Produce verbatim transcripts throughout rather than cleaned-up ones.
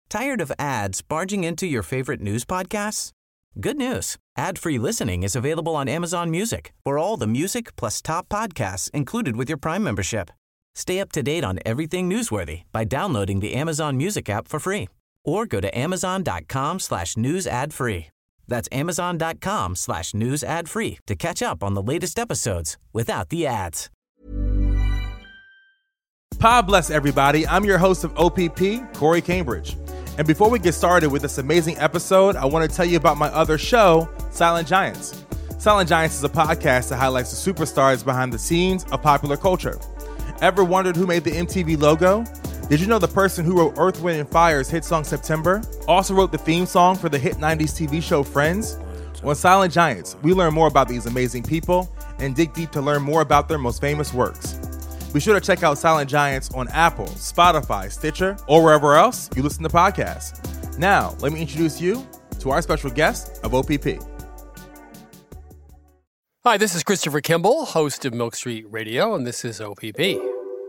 Tired of ads barging into your favorite news podcasts? Good news. Ad-free listening is available on Amazon Music for all the music plus top podcasts included with your Prime membership. Stay up to date on everything newsworthy by downloading the Amazon Music app for free or go to amazon.com slash news ad free. That's amazon.com slash news ad free to catch up on the latest episodes without the ads. God bless everybody. I'm your host of O P P, Corey Cambridge. And before we get started with this amazing episode, I want to tell you about my other show, Silent Giants. Silent Giants is a podcast that highlights the superstars behind the scenes of popular culture. Ever wondered who made the M T V logo? Did you know the person who wrote Earth, Wind and Fire's hit song September also wrote the theme song for the hit nineties T V show Friends? On Silent Giants, we learn more about these amazing people and dig deep to learn more about their most famous works. Be sure to check out Silent Giants on Apple, Spotify, Stitcher, or wherever else you listen to podcasts. Now, let me introduce you to our special guest of O P P. Hi, this is Christopher Kimball, host of Milk Street Radio, and this is O P P.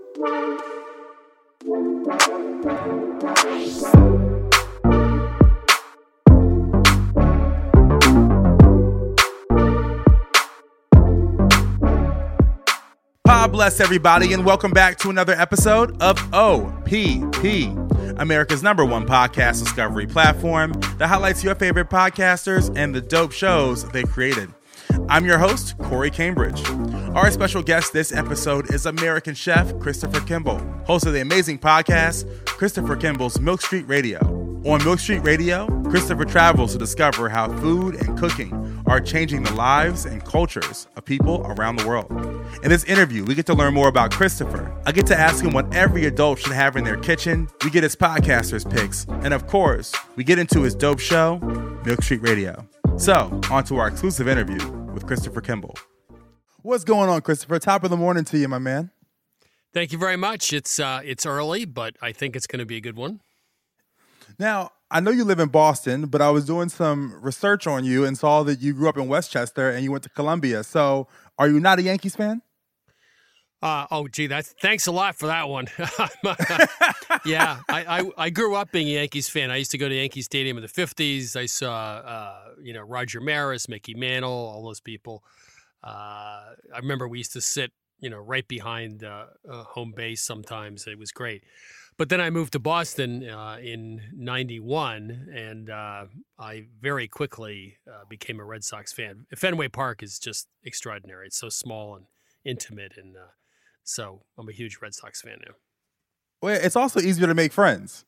God bless everybody, and welcome back to another episode of O P P, America's number one podcast discovery platform that highlights your favorite podcasters and the dope shows they created. I'm your host, Corey Cambridge. Our special guest this episode is American chef Christopher Kimball, host of the amazing podcast, Christopher Kimball's Milk Street Radio. On Milk Street Radio, Christopher travels to discover how food and cooking are changing the lives and cultures of people around the world. In this interview, we get to learn more about Christopher. I get to ask him what every adult should have in their kitchen. We get his podcaster's picks. And of course, we get into his dope show, Milk Street Radio. So, on to our exclusive interview with Christopher Kimball. What's going on, Christopher? Top of the morning to you, my man. Thank you very much. It's uh, it's early, but I think it's going to be a good one. Now, I know you live in Boston, but I was doing some research on you and saw that you grew up in Westchester and you went to Columbia. So, are you not a Yankees fan? Uh, oh, gee, that's, thanks a lot for that one. yeah, I, I, I grew up being a Yankees fan. I used to go to Yankee Stadium in the fifties. I saw, uh, you know, Roger Maris, Mickey Mantle, all those people. Uh, I remember we used to sit, you know, right behind uh, uh, home base sometimes. It was great. But then I moved to Boston uh, in ninety-one, and uh, I very quickly uh, became a Red Sox fan. Fenway Park is just extraordinary. It's so small and intimate, and uh, so I'm a huge Red Sox fan now. Well, it's also easier to make friends.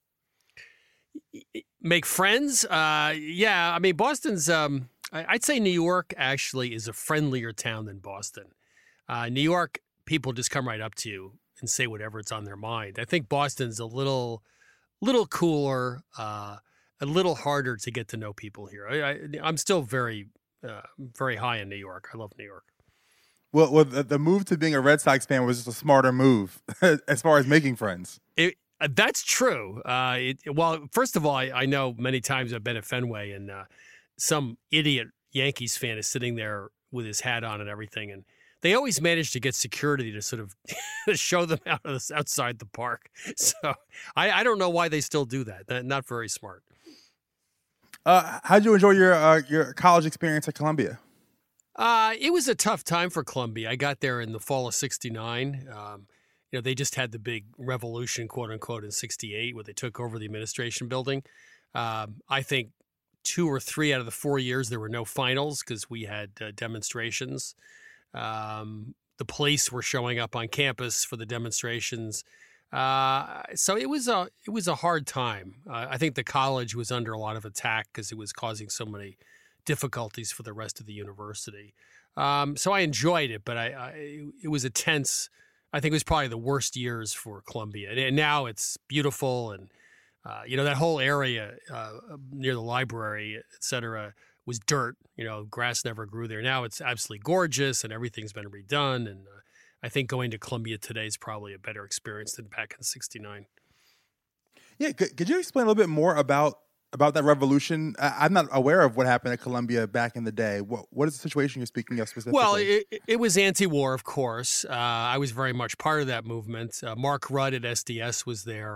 Make friends? Uh, yeah, I mean, Boston's, um, I'd say New York actually is a friendlier town than Boston. Uh, New York, people just come right up to you and say whatever it's on their mind. I think Boston's a little, little cooler, uh, a little harder to get to know people here. I, I, I'm still very, uh, very high in New York. I love New York. Well, well, the move to being a Red Sox fan was just a smarter move as far as making friends. It, uh, that's true. Uh, it, well, first of all, I, I know many times I've been at Fenway, and uh, some idiot Yankees fan is sitting there with his hat on and everything, and they always manage to get security to sort of show them out of this, outside the park. So I, I don't know why they still do that. Not very smart. Uh, how'd you enjoy your uh, your college experience at Columbia? Uh, it was a tough time for Columbia. I got there in the fall of sixty-nine. Um, you know, they just had the big revolution, quote unquote, in sixty-eight, where they took over the administration building. Um, I think two or three out of the four years there were no finals because we had uh, demonstrations. Um, the police were showing up on campus for the demonstrations. Uh, so it was a it was a hard time. Uh, I think the college was under a lot of attack because it was causing so many difficulties for the rest of the university. Um, so I enjoyed it, but I, I it was a tense. I think it was probably the worst years for Columbia, and, and now it's beautiful, and uh, you know that whole area uh, near the library, et cetera, was dirt. You know, grass never grew there. Now it's absolutely gorgeous, and everything's been redone. And uh, I think going to Columbia today is probably a better experience than back in sixty-nine. Yeah, could, could you explain a little bit more about about that revolution? I, I'm not aware of what happened at Columbia back in the day. What what is the situation you're speaking of specifically? Well, it, it was anti-war, of course. Uh, I was very much part of that movement. Uh, Mark Rudd at S D S was there.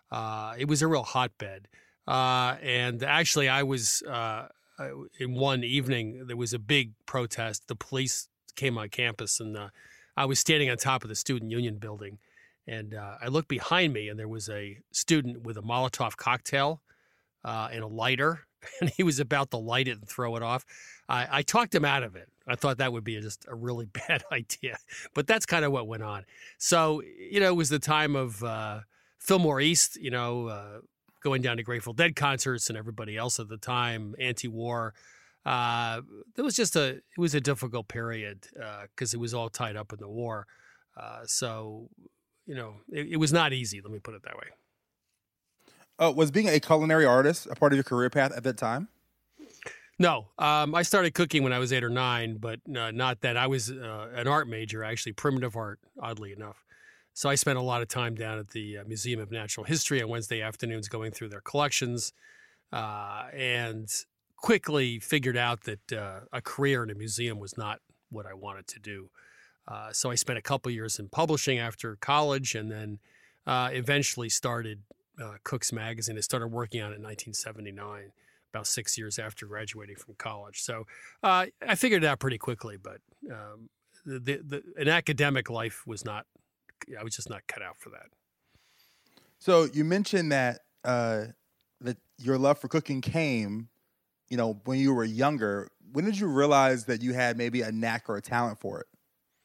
Uh, it was a real hotbed. Uh, and actually, I was uh, in one evening, there was a big protest. The police came on campus, and uh, I was standing on top of the Student Union building. And uh, I looked behind me, and there was a student with a Molotov cocktail uh, and a lighter, and he was about to light it and throw it off. I, I talked him out of it. I thought that would be just a really bad idea, but that's kind of what went on. So, you know, it was the time of uh, Fillmore East, you know, uh, going down to Grateful Dead concerts and everybody else at the time, anti-war. Uh, it was just a, it was a difficult period because uh, it was all tied up in the war. Uh, so, you know, it, it was not easy. Let me put it that way. Uh, was being a culinary artist a part of your career path at that time? No, um, I started cooking when I was eight or nine, but uh, not then. I was uh, an art major, actually, primitive art, oddly enough. So I spent a lot of time down at the uh, Museum of Natural History on Wednesday afternoons going through their collections uh, and quickly figured out that uh, a career in a museum was not what I wanted to do. Uh, so I spent a couple years in publishing after college and then uh, eventually started uh, Cook's Magazine. I started working on it in nineteen seventy-nine. About six years after graduating from college. So uh, I figured it out pretty quickly, but um, the, the, an academic life was not, I was just not cut out for that. So you mentioned that uh, that your love for cooking came, you know, when you were younger. When did you realize that you had maybe a knack or a talent for it?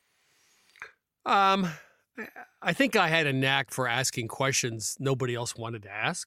Um, I think I had a knack for asking questions nobody else wanted to ask.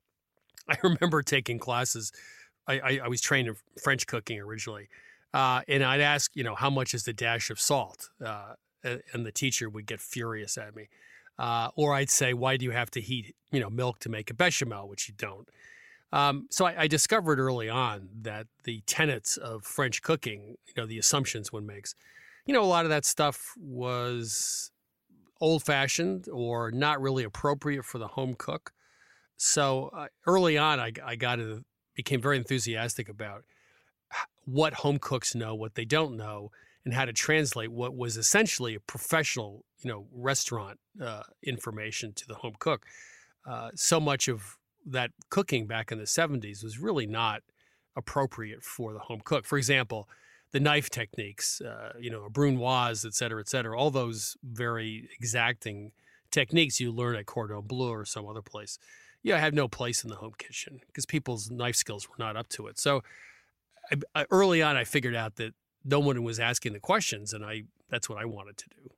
I remember taking classes. I, I, I was trained in French cooking originally. Uh, and I'd ask, you know, how much is the dash of salt? Uh, and the teacher would get furious at me. Uh, or I'd say, why do you have to heat, you know, milk to make a bechamel, which you don't? Um, so I, I discovered early on that the tenets of French cooking, you know, the assumptions one makes, you know, a lot of that stuff was old-fashioned or not really appropriate for the home cook. So uh, early on, I, I got to, became very enthusiastic about what home cooks know, what they don't know, and how to translate what was essentially a professional, you know, restaurant uh, information to the home cook. Uh, so much of that cooking back in the seventies was really not appropriate for the home cook. For example, the knife techniques, uh, you know, brunoise, et cetera, et cetera, all those very exacting techniques you learn at Cordon Bleu or some other place. Yeah, I had no place in the home kitchen because people's knife skills were not up to it. So I, I, early on, I figured out that no one was asking the questions, and I that's what I wanted to do.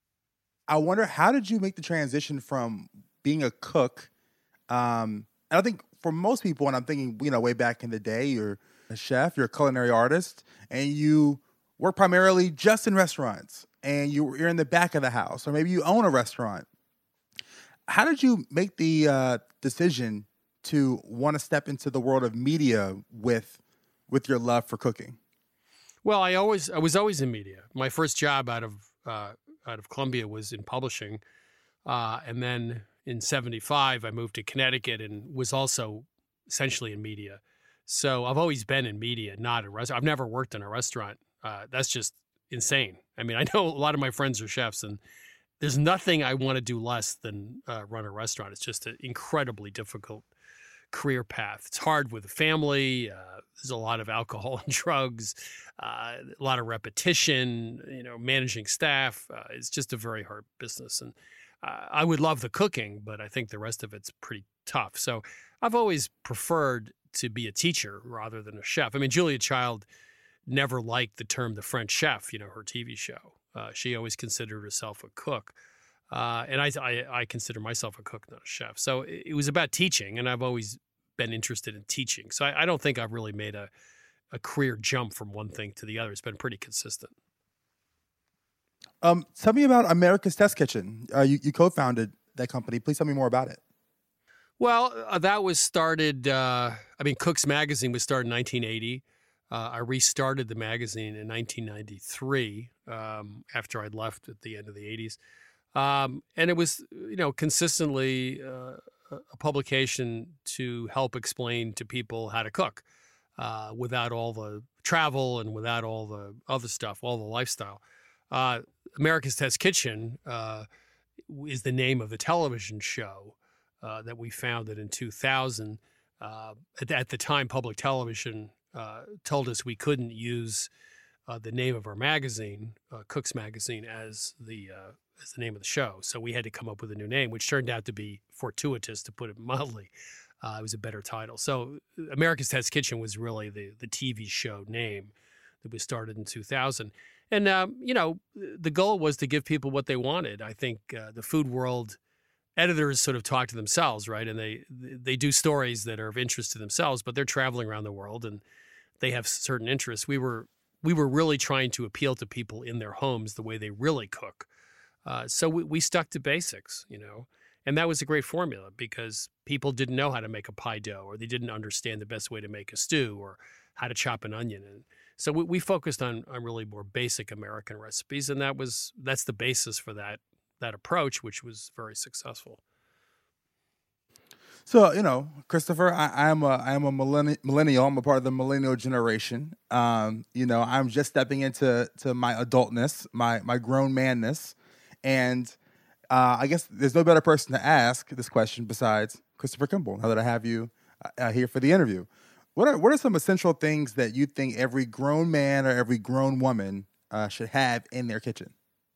I wonder, how did you make the transition from being a cook? Um, and I think for most people, and I'm thinking, you know, way back in the day, you're a chef, you're a culinary artist, and you work primarily just in restaurants, and you, you're in the back of the house, or maybe you own a restaurant. How did you make the uh, decision to want to step into the world of media with with your love for cooking? Well, I always I was always in media. My first job out of uh, out of Columbia was in publishing, uh, and then in seventy-five I moved to Connecticut and was also essentially in media. So I've always been in media, not a restaurant. I've never worked in a restaurant. Uh, that's just insane. I mean, I know a lot of my friends are chefs, and there's nothing I want to do less than uh, run a restaurant. It's just an incredibly difficult career path. It's hard with a family. Uh, there's a lot of alcohol and drugs, uh, a lot of repetition, you know, managing staff. Uh, it's just a very hard business. And uh, I would love the cooking, but I think the rest of it's pretty tough. So I've always preferred to be a teacher rather than a chef. I mean, Julia Child never liked the term the French chef, you know, her T V show. Uh, she always considered herself a cook. Uh, and I, I, I consider myself a cook, not a chef. So it, it was about teaching, and I've always been interested in teaching. So I, I don't think I've really made a, a career jump from one thing to the other. It's been pretty consistent. Um, tell me about America's Test Kitchen. Uh, you, you co-founded that company. Please tell me more about it. Well, uh, that was started, uh, I mean, Cook's Magazine was started in nineteen eighty. Uh, I restarted the magazine in nineteen ninety-three um, after I'd left at the end of the eighties. Um, and it was, you know, consistently uh, a publication to help explain to people how to cook uh, without all the travel and without all the other stuff, all the lifestyle. Uh, America's Test Kitchen uh, is the name of the television show. uh, that we founded in two thousand. Uh, at, at the time, public television uh, told us we couldn't use uh, the name of our magazine, uh, Cook's Magazine, as the uh, as the name of the show. So we had to come up with a new name, which turned out to be fortuitous, to put it mildly. Uh, it was a better title. So America's Test Kitchen was really the the T V show name that was started in two thousand. And, um, you know, the goal was to give people what they wanted. I think uh, the food world editors sort of talk to themselves, right? And they they do stories that are of interest to themselves, but they're traveling around the world and they have certain interests. We were we were really trying to appeal to people in their homes the way they really cook. Uh, so we, we stuck to basics, you know. And that was a great formula because people didn't know how to make a pie dough, or they didn't understand the best way to make a stew, or how to chop an onion. And so we, we focused on, on really more basic American recipes, and that was that's the basis for that that approach, which was very successful. So, you know, Christopher, I, I'm a I'm a millenni- millennial. I'm a part of the millennial generation. Um, you know, I'm just stepping into to my adultness, my my grown manness, and Uh, I guess there's no better person to ask this question besides Christopher Kimball, now that I have you uh, here for the interview. What are what are some essential things that you think every grown man or every grown woman uh, should have in their kitchen?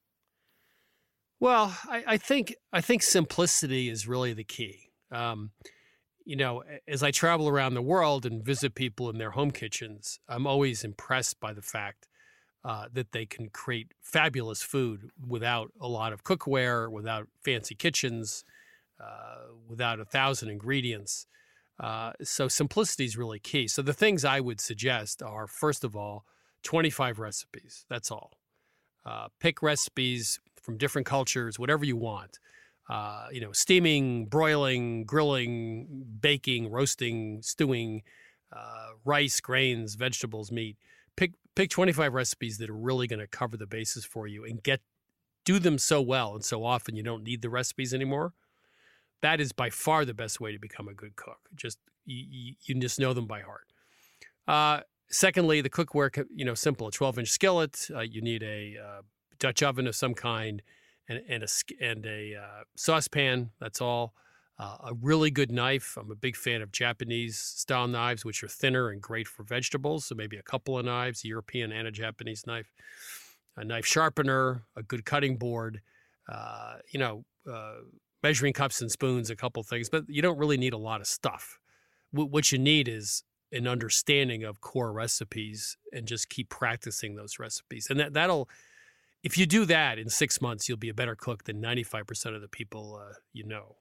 Well, I, I think I think simplicity is really the key. Um, you know, as I travel around the world and visit people in their home kitchens, I'm always impressed by the fact Uh, that they can create fabulous food without a lot of cookware, without fancy kitchens, uh, without a thousand ingredients. Uh, so simplicity is really key. So the things I would suggest are, first of all, twenty-five recipes. That's all. Uh, pick recipes from different cultures, whatever you want. Uh, you know, steaming, broiling, grilling, baking, roasting, stewing, uh, rice, grains, vegetables, meat. Pick pick twenty-five recipes that are really going to cover the bases for you and get do them so well and so often you don't need the recipes anymore. That is by far the best way to become a good cook. Just you, you just know them by heart. Uh, secondly, the cookware, you know, simple. A twelve-inch skillet. Uh, you need a uh, Dutch oven of some kind and, and a and a uh, saucepan. That's all. Uh, a really good knife. I'm a big fan of Japanese-style knives, which are thinner and great for vegetables. So maybe a couple of knives, a European and a Japanese knife. A knife sharpener, a good cutting board, uh, you know, uh, measuring cups and spoons, a couple things. But you don't really need a lot of stuff. W- what you need is an understanding of core recipes and just keep practicing those recipes. And that, that'll, if you do that in six months, you'll be a better cook than ninety-five percent of the people uh, you know.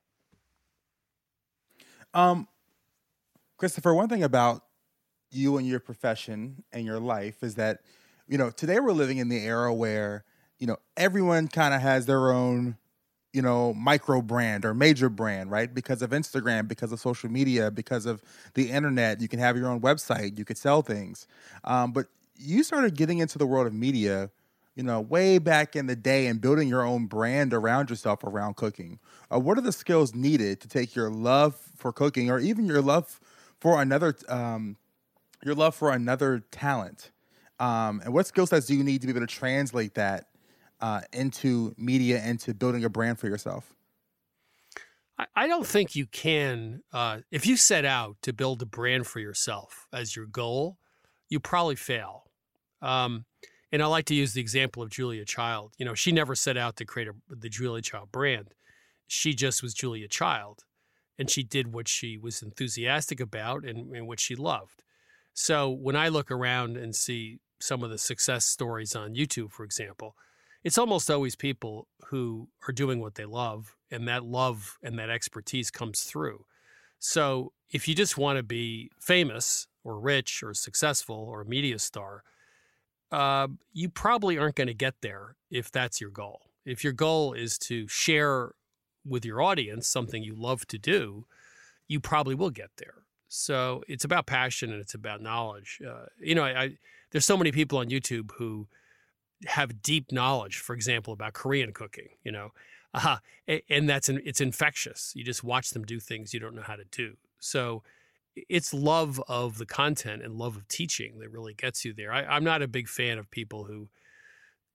Um, Christopher, one thing about you and your profession and your life is that, you know, today we're living in the era where, you know, everyone kind of has their own, you know, micro brand or major brand, right? Because of Instagram, because of social media, because of the internet, you can have your own website, you could sell things. Um, but you started getting into the world of media, you know, way back in the day and building your own brand around yourself around cooking. Uh, what are the skills needed to take your love for cooking or even your love for another, um, your love for another talent? Um, and what skill sets do you need to be able to translate that uh, into media, into building a brand for yourself? I, I don't think you can, uh, if you set out to build a brand for yourself as your goal, you probably fail. Um, And I like to use the example of Julia Child. You know, she never set out to create a, the Julia Child brand. She just was Julia Child, and she did what she was enthusiastic about and, and what she loved. So when I look around and see some of the success stories on YouTube, for example, it's almost always people who are doing what they love, and that love and that expertise comes through. So if you just want to be famous or rich or successful or a media star, Uh, you probably aren't going to get there if that's your goal. If your goal is to share with your audience something you love to do, you probably will get there. So it's about passion and it's about knowledge. Uh, you know, I, I, there's so many people on YouTube who have deep knowledge, for example, about Korean cooking, you know, uh, and that's an, it's infectious. You just watch them do things you don't know how to do. So it's love of the content and love of teaching that really gets you there. I, I'm not a big fan of people who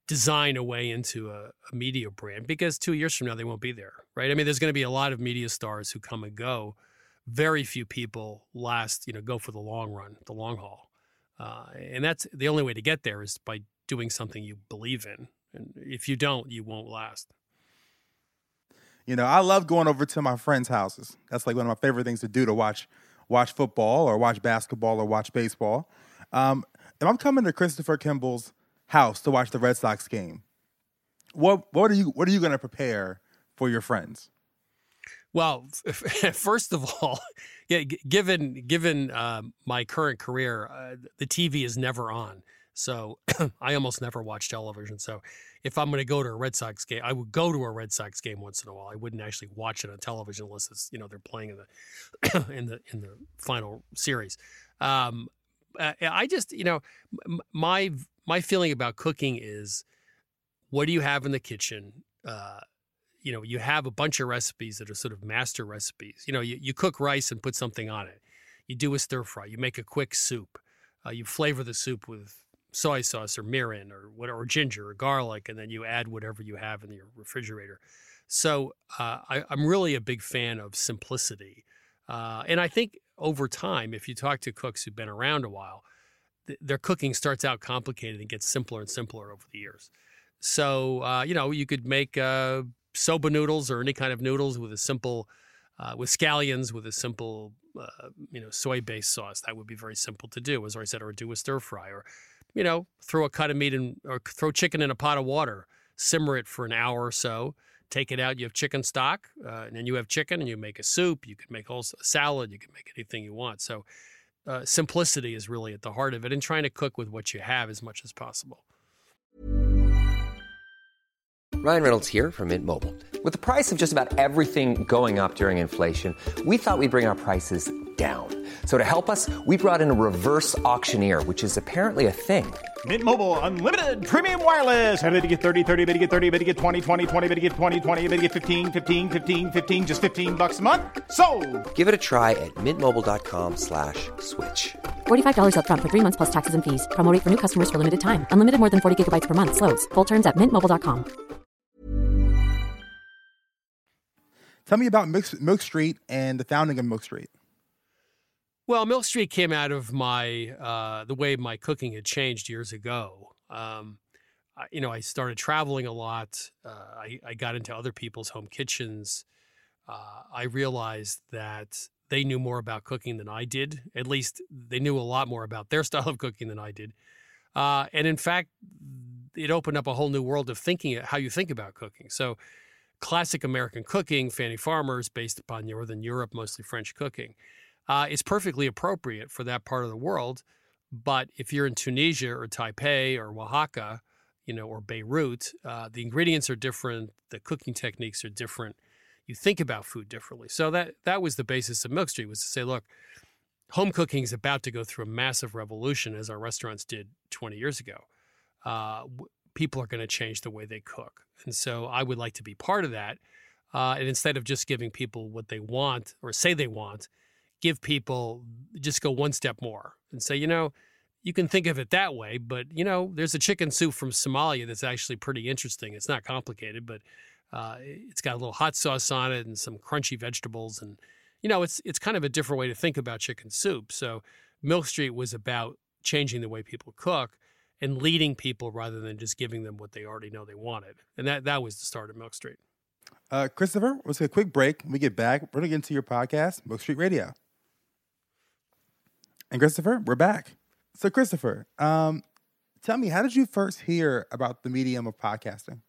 design a way into a, a media brand, because two years from now they won't be there, right? I mean, there's going to be a lot of media stars who come and go. Very few people last, you know, go for the long run, the long haul. Uh, and that's the only way to get there is by doing something you believe in. And if you don't, you won't last. You know, I love going over to my friends' houses. That's like one of my favorite things to do, to watch watch football or watch basketball or watch baseball. Um, if I'm coming to Christopher Kimball's house to watch the Red Sox game, what what are you what are you going to prepare for your friends? Well, first of all, yeah, given given uh, my current career, uh, the T V is never on. So I almost never watch television. So if I'm going to go to a Red Sox game, I would go to a Red Sox game once in a while. I wouldn't actually watch it on television unless it's, you know, they're playing in the in the in the final series. Um, I just, you know, my my feeling about cooking is, what do you have in the kitchen? Uh, you know, you have a bunch of recipes that are sort of master recipes. You know, you, you cook rice and put something on it. You do a stir fry. You make a quick soup. Uh, you flavor the soup with soy sauce or mirin or what, or ginger or garlic, and then you add whatever you have in your refrigerator. So uh, I, I'm really a big fan of simplicity. Uh, and I think over time, if you talk to cooks who've been around a while, th- their cooking starts out complicated and gets simpler and simpler over the years. So, uh, you know, you could make uh, soba noodles or any kind of noodles with a simple, uh, with scallions, with a simple, uh, you know, soy-based sauce. That would be very simple to do, as I said, or do a stir fry, or, you know, throw a cut of meat in, or throw chicken in a pot of water, simmer it for an hour or so, take it out. You have chicken stock, uh, and then you have chicken, and you make a soup. You can make a salad. You can make anything you want. So uh, simplicity is really at the heart of it, and trying to cook with what you have as much as possible. Ryan Reynolds here from Mint Mobile. With the price of just about everything going up during inflation, we thought we'd bring our prices down. So to help us, we brought in a reverse auctioneer, which is apparently a thing. Mint Mobile Unlimited Premium Wireless. How to get thirty, thirty, how to get thirty, how to get twenty, twenty, twenty, how to get twenty, twenty, how to get fifteen, fifteen, fifteen, fifteen, just fifteen bucks a month? Sold! Give it a try at mintmobile.com slash switch. forty-five dollars up front for three months plus taxes and fees. Promo rate for new customers for limited time. Unlimited more than forty gigabytes per month. Slows full terms at mint mobile dot com. Tell me about Milk, Milk Street and the founding of Milk Street. Well, Milk Street came out of my uh, the way my cooking had changed years ago. Um, I, you know, I started traveling a lot. Uh, I, I got into other people's home kitchens. Uh, I realized that they knew more about cooking than I did. At least they knew a lot more about their style of cooking than I did. Uh, and in fact, it opened up a whole new world of thinking, how you think about cooking. So classic American cooking, Fannie Farmers, based upon Northern Europe, mostly French cooking, uh, is perfectly appropriate for that part of the world. But if you're in Tunisia or Taipei or Oaxaca, you know, or Beirut, uh, the ingredients are different, the cooking techniques are different. You think about food differently. So that that was the basis of Milk Street, was to say, look, home cooking is about to go through a massive revolution, as our restaurants did twenty years ago. Uh, people are going to change the way they cook. And so I would like to be part of that. Uh, and instead of just giving people what they want or say they want, give people, just go one step more and say, you know, you can think of it that way, but, you know, there's a chicken soup from Somalia that's actually pretty interesting. It's not complicated, but uh, it's got a little hot sauce on it and some crunchy vegetables. And, you know, it's it's kind of a different way to think about chicken soup. So Milk Street was about changing the way people cook and leading people rather than just giving them what they already know they wanted. And that that was the start of Milk Street. Uh, Christopher, let's take a quick break. When we get back, we're going to get into your podcast, Milk Street Radio. And Christopher, we're back. So Christopher, um, tell me, how did you first hear about the medium of podcasting?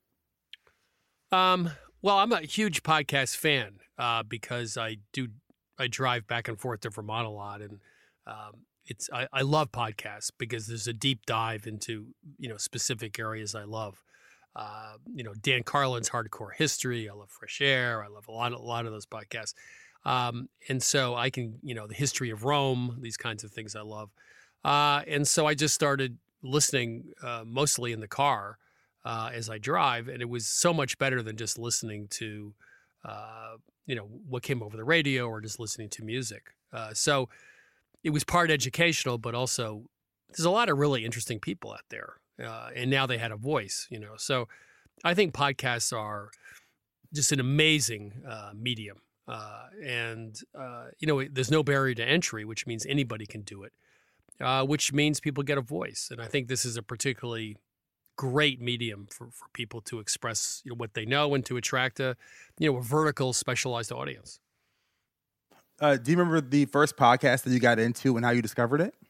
Um, well, I'm a huge podcast fan uh, because I do I drive back and forth to Vermont a lot, and um, It's I, I love podcasts because there's a deep dive into, you know, specific areas I love. Uh, you know, Dan Carlin's Hardcore History. I love Fresh Air. I love a lot, a lot of those podcasts. Um, and so I can, you know, the history of Rome, these kinds of things I love. Uh, and so I just started listening uh, mostly in the car uh, as I drive. And it was so much better than just listening to, uh, you know, what came over the radio or just listening to music. Uh, so it was part educational, but also there's a lot of really interesting people out there. uh, and now they had a voice, you know. So I think podcasts are just an amazing uh, medium. Uh, and, uh, you know, there's no barrier to entry, which means anybody can do it, uh, which means people get a voice. And I think this is a particularly great medium for, for people to express, you know, what they know and to attract a, you know, a vertical specialized audience. Uh, do you remember the first podcast that you got into and how you discovered it?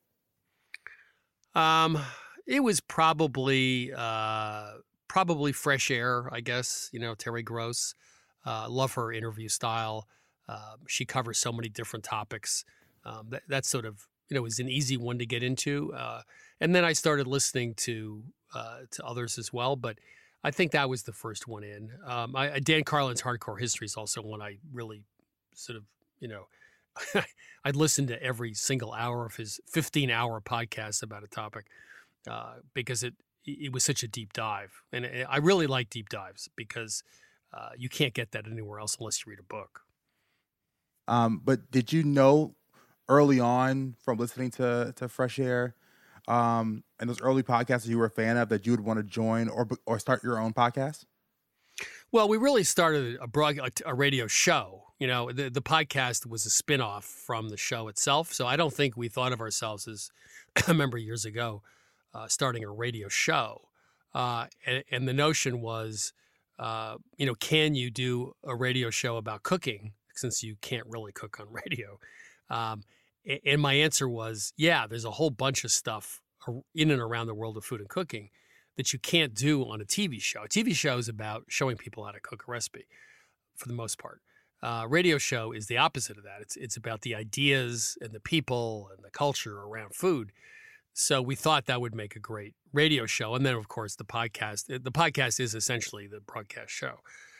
Um, it was probably, uh, probably Fresh Air, I guess, you know, Terry Gross. Uh, love her interview style. Uh, she covers so many different topics. Um, that, that sort of, you know, is an easy one to get into. Uh, and then I started listening to uh, to others as well. But I think that was the first one in. Um, I, Dan Carlin's Hardcore History is also one I really sort of, you know, I'd listen to every single hour of his fifteen-hour podcast about a topic uh, because it it was such a deep dive. And I really like deep dives because Uh, you can't get that anywhere else unless you read a book. Um, but did you know early on from listening to to Fresh Air um, and those early podcasts that you were a fan of that you would want to join or or start your own podcast? Well, we really started a broad, a radio show. You know, the, the podcast was a spinoff from the show itself. So I don't think we thought of ourselves as, I remember years ago, uh, starting a radio show. Uh, and, and the notion was, Uh, you know, can you do a radio show about cooking since you can't really cook on radio? Um, and my answer was, yeah, there's a whole bunch of stuff in and around the world of food and cooking that you can't do on a T V show. A T V show is about showing people how to cook a recipe for the most part. Uh, radio show is the opposite of that. It's, it's about the ideas and the people and the culture around food. So we thought that would make a great radio show. And then, of course, the podcast. The podcast is essentially the broadcast show.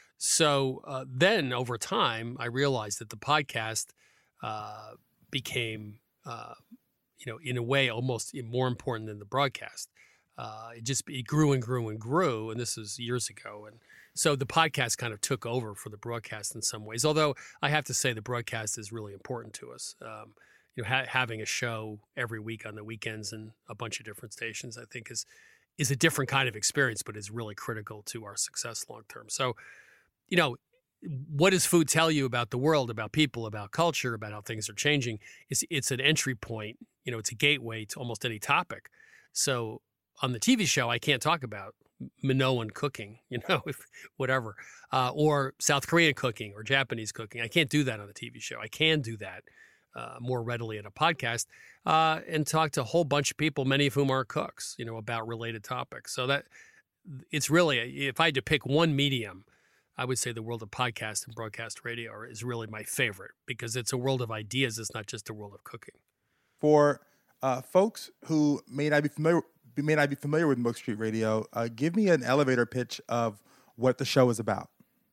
So uh, then over time, I realized that the podcast uh, became, uh, you know, in a way, almost more important than the broadcast. Uh, it just it grew and grew and grew. And this is years ago. And so the podcast kind of took over for the broadcast in some ways, although I have to say the broadcast is really important to us. Um, You know, ha- having a show every week on the weekends and a bunch of different stations, I think is is a different kind of experience, but is really critical to our success long term. So, you know, what does food tell you about the world, about people, about culture, about how things are changing? It's it's an entry point. You know, it's a gateway to almost any topic. So on the T V show, I can't talk about Minoan cooking, you know, if whatever, uh, or South Korean cooking or Japanese cooking. I can't do that on the T V show. I can do that Uh, more readily at a podcast, uh, and talk to a whole bunch of people, many of whom are cooks, you know, about related topics. So that it's really, if I had to pick one medium, I would say the world of podcast and broadcast radio is really my favorite because it's a world of ideas. It's not just a world of cooking. For uh, folks who may not be familiar, may not be familiar with Milk Street Radio, uh, give me an elevator pitch of what the show is about.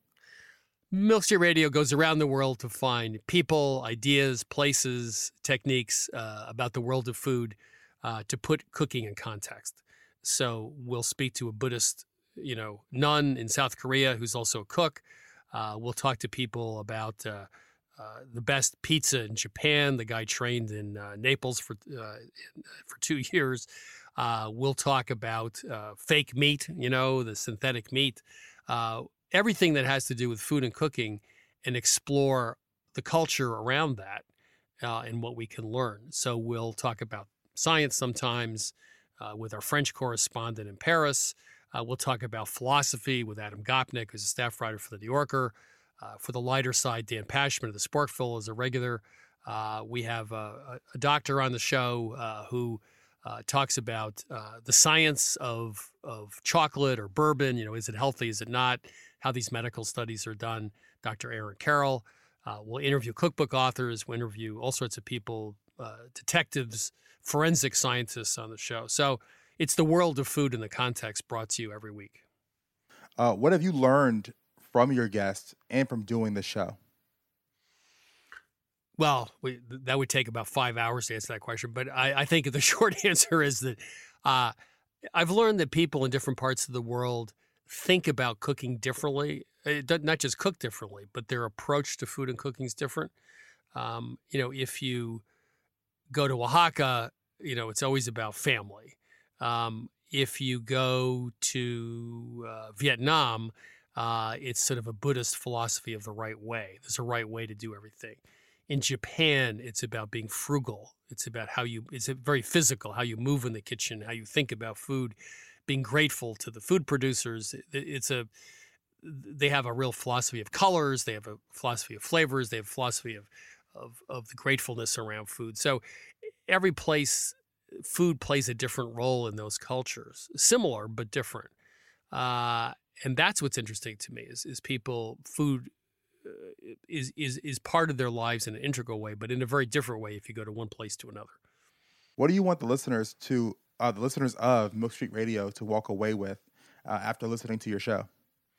Milk Street Radio goes around the world to find people, ideas, places, techniques uh, about the world of food uh, to put cooking in context. So we'll speak to a Buddhist, you know, nun in South Korea who's also a cook. Uh, we'll talk to people about uh, uh, the best pizza in Japan. The guy trained in uh, Naples for uh, for two years. Uh, we'll talk about uh, fake meat, you know, the synthetic meat. Uh, everything that has to do with food and cooking, and explore the culture around that uh, and what we can learn. So we'll talk about science sometimes uh, with our French correspondent in Paris. Uh, we'll talk about philosophy with Adam Gopnik, who's a staff writer for The New Yorker. Uh, for the lighter side, Dan Pashman of The Sporkful is a regular. Uh, we have a, a doctor on the show uh, who uh, talks about uh, the science of of chocolate or bourbon. You know, is it healthy? Is it not? How these medical studies are done. Doctor Aaron Carroll. Uh, we'll interview cookbook authors. We'll interview all sorts of people, uh, detectives, forensic scientists on the show. So it's the world of food in the context brought to you every week. Uh, what have you learned from your guests and from doing the show? Well, we, that would take about five hours to answer that question. But I, I think the short answer is that uh, I've learned that people in different parts of the world think about cooking differently. It does not just cook differently, but their approach to food and cooking is different. Um, you know, if you go to Oaxaca, you know, it's always about family. Um, if you go to uh, Vietnam, uh, it's sort of a Buddhist philosophy of the right way. There's a right way to do everything. In Japan, it's about being frugal. It's about how you, it's very physical, how you move in the kitchen, how you think about food, being grateful to the food producers. It's a, they have a real philosophy of colors. They have a philosophy of flavors. They have a philosophy of, of, of the gratefulness around food. So every place, food plays a different role in those cultures, similar but different. Uh, and that's what's interesting to me is, is people, food uh, is, is, is part of their lives in an integral way, but in a very different way if you go to one place to another. What do you want the listeners to, uh, the listeners of Milk Street Radio to walk away with uh, after listening to your show?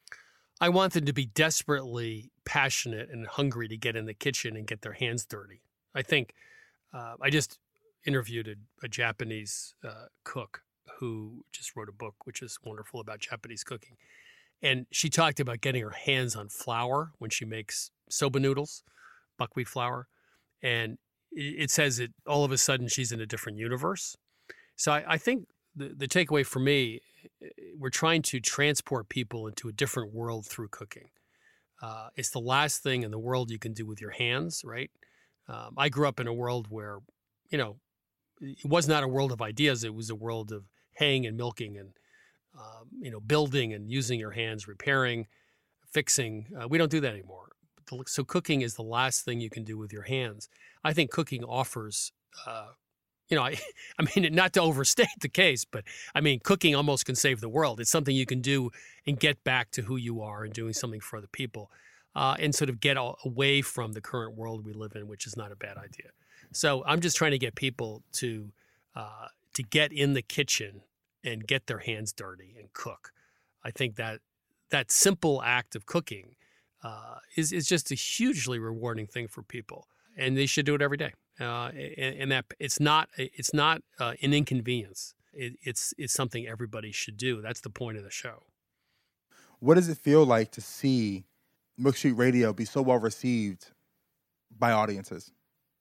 I want them to be desperately passionate and hungry to get in the kitchen and get their hands dirty. I think uh, I just interviewed a, a Japanese uh, cook who just wrote a book, which is wonderful, about Japanese cooking. And she talked about getting her hands on flour when she makes soba noodles, buckwheat flour. And it says that all of a sudden she's in a different universe. So I, I think the, the takeaway for me, we're trying to transport people into a different world through cooking. Uh, it's the last thing in the world you can do with your hands, right? Um, I grew up in a world where, you know, it was not a world of ideas. It was a world of haying and milking and, um, you know, building and using your hands, repairing, fixing. Uh, we don't do that anymore. So cooking is the last thing you can do with your hands. I think cooking offers, uh, you know, I, I mean, not to overstate the case, but I mean, cooking almost can save the world. It's something you can do and get back to who you are and doing something for other people, uh, and sort of get all, away from the current world we live in, which is not a bad idea. So I'm just trying to get people to uh, to get in the kitchen and get their hands dirty and cook. I think that that simple act of cooking uh, is is just a hugely rewarding thing for people, and they should do it every day. Uh, and, and that it's not it's not uh, an inconvenience. It, it's it's something everybody should do. That's the point of the show. What does it feel like to see Milk Street Radio be so well received by audiences?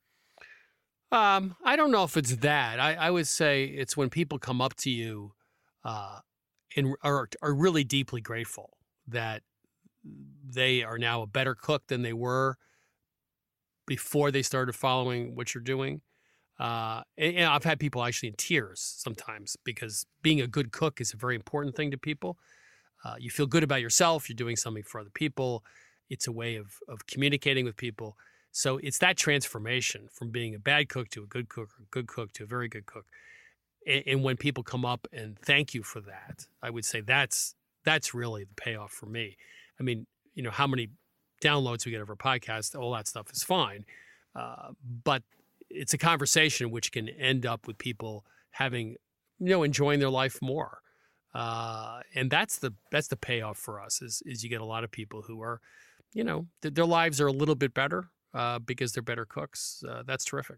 Um, I don't know if it's that. I, I would say it's when people come up to you uh, and are, are really deeply grateful that they are now a better cook than they were before they started following what you're doing. Uh, and, and I've had people actually in tears sometimes because being a good cook is a very important thing to people. Uh, you feel good about yourself. You're doing something for other people. It's a way of of communicating with people. So it's that transformation from being a bad cook to a good cook, or a good cook to a very good cook. And, and when people come up and thank you for that, I would say that's that's really the payoff for me. I mean, you know, how many downloads we get of our podcast, all that stuff is fine. Uh, but it's a conversation which can end up with people having, you know, enjoying their life more. Uh, and that's the that's the payoff for us is is you get a lot of people who are, you know, th- their lives are a little bit better uh, because they're better cooks. Uh, that's terrific.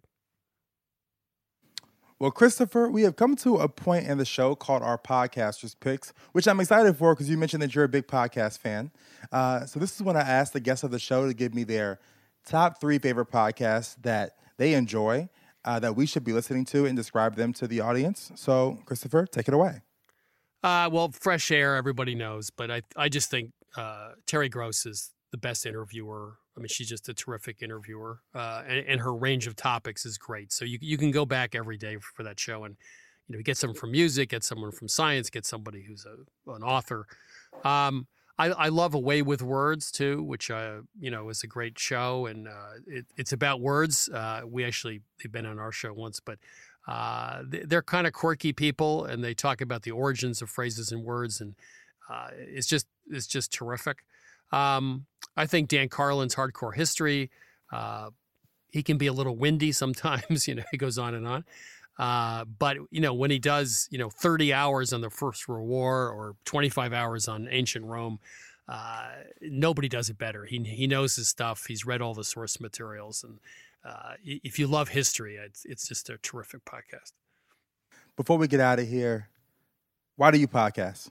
Well, Christopher, we have come to a point in the show called our Podcasters Picks, which I'm excited for because you mentioned that you're a big podcast fan. Uh, so this is when I ask the guests of the show to give me their top three favorite podcasts that they enjoy, uh, that we should be listening to, and describe them to the audience. So, Christopher, take it away. Uh, well, Fresh Air, everybody knows, but I I just think uh, Terry Gross is the best interviewer. I mean, she's just a terrific interviewer, uh, and, and her range of topics is great. So you you can go back every day for that show and, you know, get someone from music, get someone from science, get somebody who's a, an author. Um, I, I love Away with Words too, which uh, you know is a great show, and uh, it, it's about words. Uh, we actually they've been on our show once, but uh, they're kind of quirky people, and they talk about the origins of phrases and words, and uh, it's just it's just terrific. Um, I think Dan Carlin's Hardcore History, uh, he can be a little windy sometimes, you know, he goes on and on. Uh, but, you know, when he does, you know, thirty hours on the First World War or twenty-five hours on ancient Rome, uh, nobody does it better. He he knows his stuff. He's read all the source materials. And uh, if you love history, it's, it's just a terrific podcast. Before we get out of here, why do you podcast?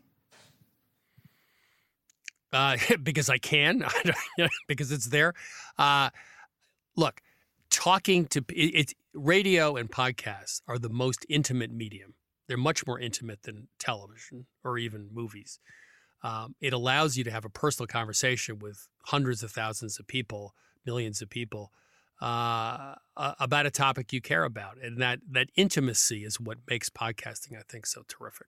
Uh, because I can, because it's there. Uh, look, talking to it, it's radio and podcasts are the most intimate medium They're much more intimate than television or even movies. Um, it allows you to have a personal conversation with hundreds of thousands of people, millions of people, uh, about a topic you care about. And that, that intimacy is what makes podcasting, I think, so terrific.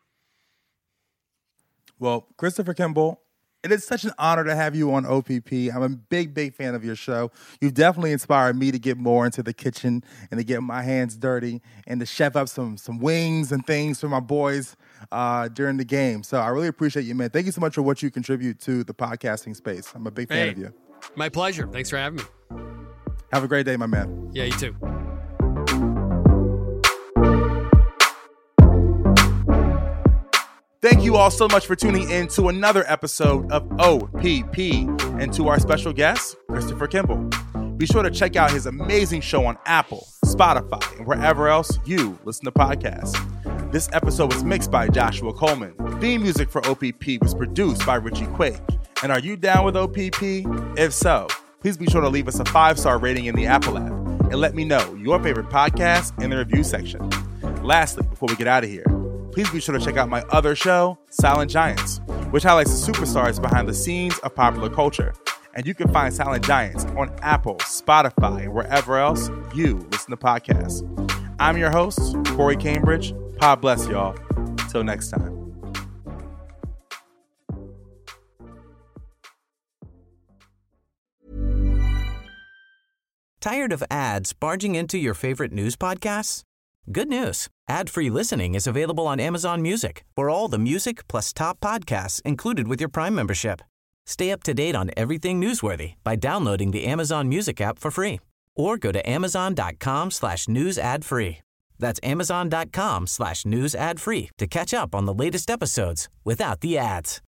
Well, Christopher Kimball, it is such an honor to have you on O P P. I'm a big, big fan of your show. You've definitely inspired me to get more into the kitchen and to get my hands dirty and to chef up some some wings and things for my boys uh, during the game. So I really appreciate you, man. Thank you so much for what you contribute to the podcasting space. I'm a big fan hey, of you. My pleasure. Thanks for having me. Have a great day, my man. Yeah, you too. Thank you all so much for tuning in to another episode of O P P and to our special guest, Christopher Kimball. Be sure to check out his amazing show on Apple, Spotify, and wherever else you listen to podcasts. This episode was mixed by Joshua Coleman. Theme music for O P P was produced by Richie Quake. And are you down with O P P? If so, please be sure to leave us a five-star rating in the Apple app and let me know your favorite podcast in the review section. Lastly, before we get out of here, please be sure to check out my other show, Silent Giants, which highlights the superstars behind the scenes of popular culture. And you can find Silent Giants on Apple, Spotify, and wherever else you listen to podcasts. I'm your host, Corey Cambridge. God bless y'all. Till next time. Tired of ads barging into your favorite news podcasts? Good news. Ad-free listening is available on Amazon Music for all the music plus top podcasts included with your Prime membership. Stay up to date on everything newsworthy by downloading the Amazon Music app for free or go to amazon.com slash news ad free. That's amazon.com slash news ad free to catch up on the latest episodes without the ads.